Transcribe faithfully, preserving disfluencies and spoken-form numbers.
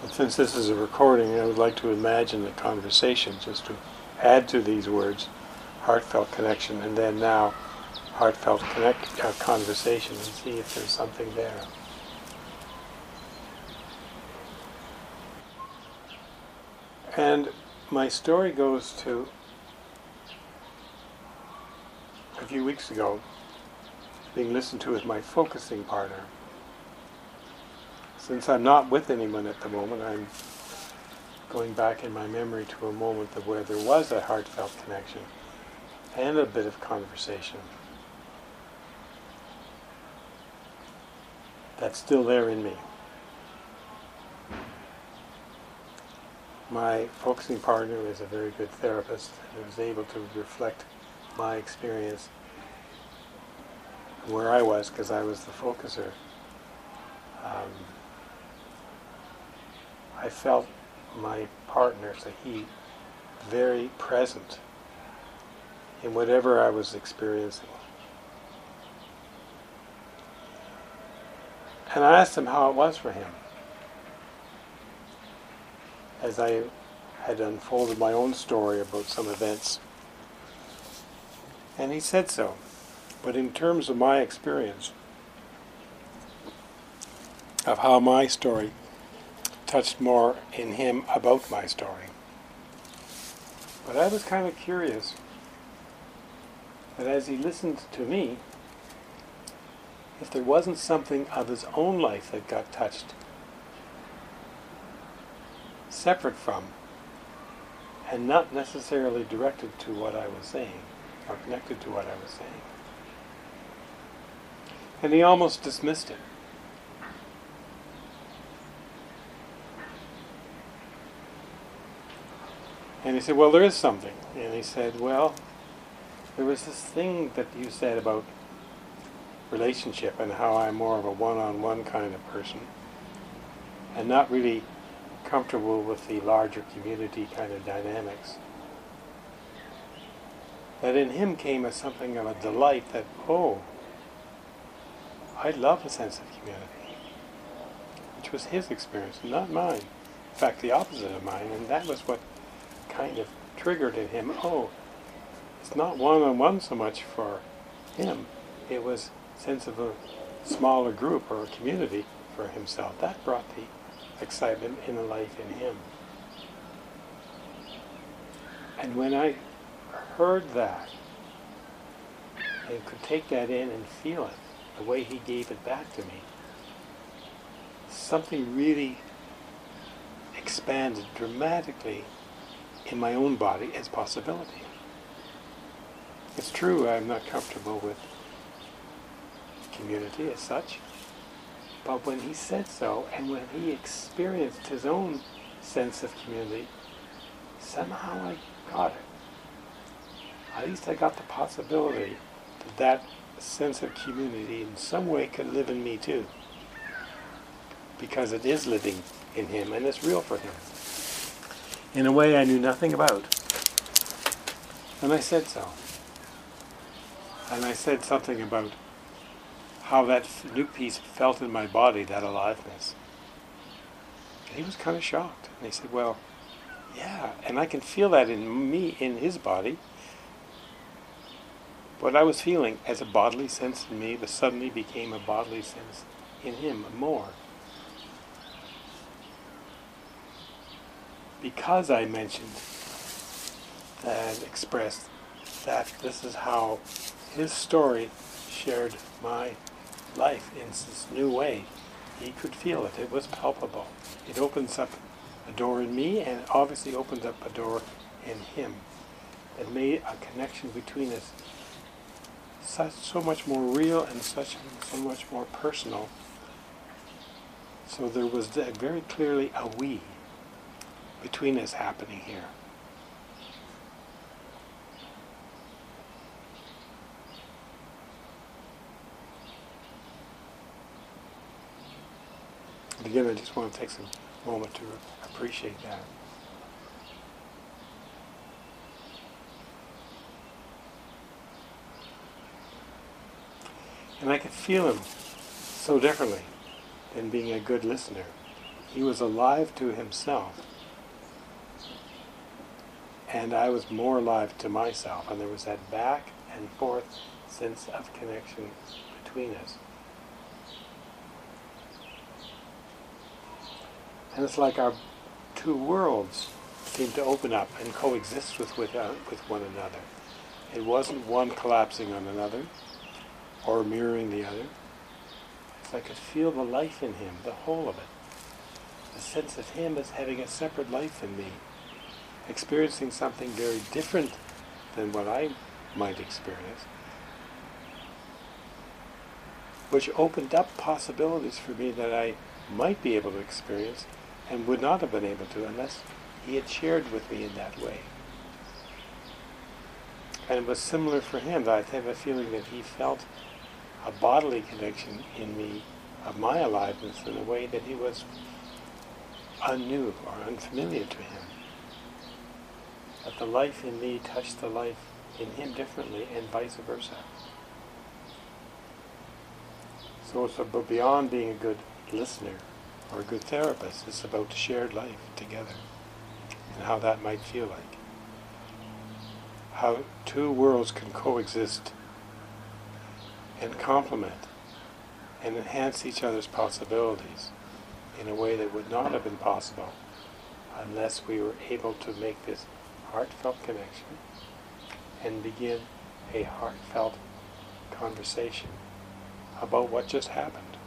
And since this is a recording, I would like to imagine a conversation, just to add to these words, heartfelt connection, and then now heartfelt connect, uh, conversation, and see if there's something there. And my story goes to a few weeks ago, being listened to with my focusing partner. Since I'm not with anyone at the moment, I'm going back in my memory to a moment of where there was a heartfelt connection and a bit of conversation. That's still there in me. My focusing partner is a very good therapist and was able to reflect my experience where I was, because I was the focuser. Um, I felt my partner, so he, very present in whatever I was experiencing. And I asked him how it was for him, as I had unfolded my own story about some events. And he said so. But in terms of my experience, of how my story touched more in him about my story. But I was kind of curious that as he listened to me, if there wasn't something of his own life that got touched, separate from, and not necessarily directed to what I was saying, or connected to what I was saying. And he almost dismissed it. And he said, well, there is something. And he said, well, there was this thing that you said about relationship and how I'm more of a one-on-one kind of person and not really comfortable with the larger community kind of dynamics. That in him came as something of a delight that, oh, I love a sense of community, which was his experience, not mine. In fact, the opposite of mine, and that was what kind of triggered in him, oh, it's not one-on-one so much for him, it was a sense of a smaller group or a community for himself. That brought the excitement in the life in him. And when I heard that, and could take that in and feel it, the way he gave it back to me, something really expanded dramatically in my own body as possibility. It's true, I'm not comfortable with community as such, but when he said so, and when he experienced his own sense of community, somehow I got it. At least I got the possibility that that sense of community in some way could live in me too, because it is living in him and it's real for him in a way I knew nothing about. And I said so. And I said something about how that new piece felt in my body, that aliveness. And he was kind of shocked. And he said, well, yeah, and I can feel that in me, in his body. What I was feeling as a bodily sense in me, that suddenly became a bodily sense in him more. Because I mentioned and expressed that this is how his story shared my life in this new way. He could feel it. It was palpable. It opens up a door in me, and it obviously opened up a door in him. It made a connection between us such so much more real and such so much more personal. So there was very clearly a we between us happening here. And again, I just want to take some moment to appreciate that. And I could feel him so differently than being a good listener. He was alive to himself, and I was more alive to myself, and there was that back and forth sense of connection between us. And it's like our two worlds seemed to open up and coexist with, with, uh, with one another. It wasn't one collapsing on another or mirroring the other. It's like I could feel the life in him, the whole of it. The sense of him as having a separate life than me, experiencing something very different than what I might experience, which opened up possibilities for me that I might be able to experience and would not have been able to unless he had shared with me in that way. And it was similar for him. I have a feeling that he felt a bodily connection in me of my aliveness in a way that he was unnew or unfamiliar to him. That the life in me touched the life in him differently, and vice versa. So it's about beyond being a good listener or a good therapist. It's about shared life together and how that might feel like. How two worlds can coexist and complement and enhance each other's possibilities in a way that would not have been possible unless we were able to make this heartfelt connection and begin a heartfelt conversation about what just happened.